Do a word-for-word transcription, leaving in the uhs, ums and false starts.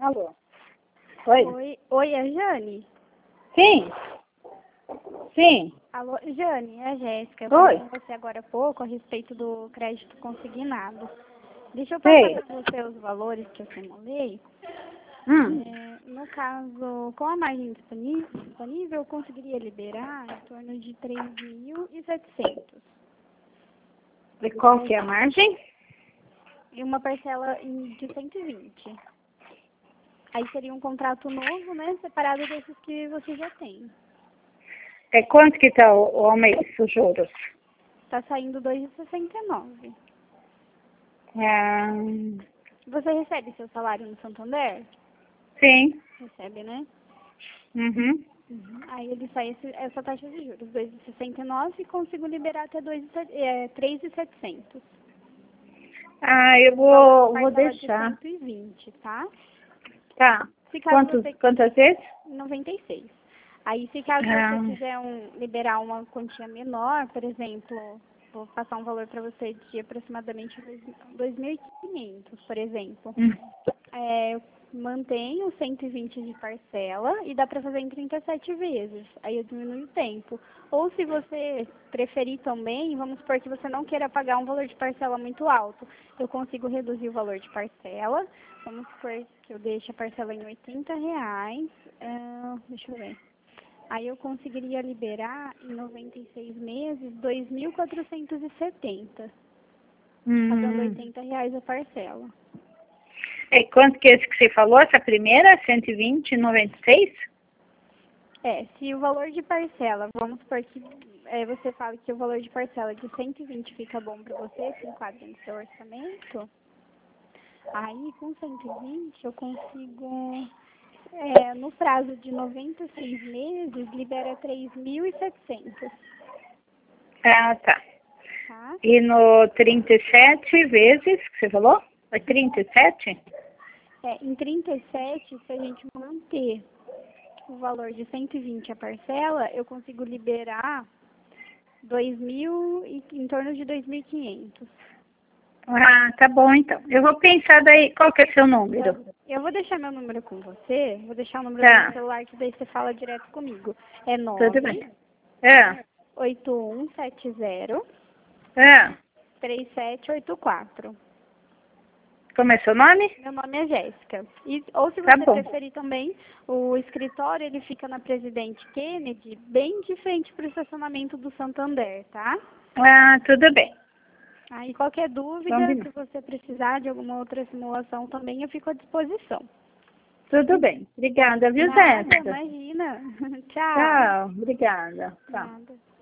Alô? Oi? Oi, oi, é a Jane? Sim. Sim. Alô, Jane, é a Jéssica. Eu Oi. falei com você agora há pouco a respeito do crédito consignado. Deixa eu passar Sei. para você os valores que eu simulei. Hum. É, no caso, com a margem disponível, disponível, eu conseguiria liberar em torno de três mil e setecentos. E qual que é a margem? E uma parcela em- de cento e vinte. Aí seria um contrato novo, né? Separado desses que você já tem. É quanto que tá o, o ao mês, os juros? Tá saindo dois vírgula sessenta e nove. Ah, Você recebe seu salário no Santander? sim. Recebe, né? Uhum. Uhum. Aí ele sai esse, essa taxa de juros, dois vírgula sessenta e nove, e consigo liberar até dois, é, três mil e setecentos. Ah, eu O valor vou, da vou parcela de deixar. cento e vinte, tá? Tá. Se caso Quantos, você... quantas vezes? noventa e seis. Aí, se caso você Ah, quiser um, liberar uma quantia menor, por exemplo, vou passar um valor para você de aproximadamente dois mil e quinhentos, por exemplo. hum. É, eu mantenho cento e vinte de parcela e dá para fazer em trinta e sete vezes. Aí eu diminuo o tempo. Ou se você preferir também, vamos supor que você não queira pagar um valor de parcela muito alto. Eu consigo reduzir o valor de parcela. Vamos supor que eu deixe a parcela em oitenta reais. Ah, deixa eu ver. Aí eu conseguiria liberar em noventa e seis meses dois mil quatrocentos e setenta, pagando Hum. oitenta reais a parcela. É quanto que é esse que você falou? Essa primeira? cento e vinte e noventa e seis? É, se o valor de parcela, vamos supor que é, você fala que o valor de parcela de cento e vinte fica bom para você, se enquadra no seu orçamento, aí com cento e vinte eu consigo, é, no prazo de noventa e seis meses, libera três mil e setecentos, Ah, tá. tá? E no trinta e sete vezes, que você falou? Foi trinta e sete? É, em trinta e sete, se a gente manter o valor de cento e vinte a parcela, eu consigo liberar dois mil e, em torno de dois mil e quinhentos. Ah, tá bom então. Eu vou pensar daí, qual que é seu número? Eu vou deixar meu número com você, vou deixar o número do Tá, meu celular que daí você fala direto comigo. É tudo nove bem. É, oito um sete zero é. três sete oito quatro. Como é seu nome? Meu nome é Jéssica. E, ou se Tá você bom. preferir também, o escritório ele fica na Presidente Kennedy, bem de frente para o estacionamento do Santander, tá? Ah, tudo bem. Aí qualquer dúvida, Combinado. se você precisar de alguma outra simulação também, eu fico à disposição. Tudo bem. Obrigada, viu, Nada, Jéssica? imagina. Tchau. Tchau. Obrigada. Tchau. Nada.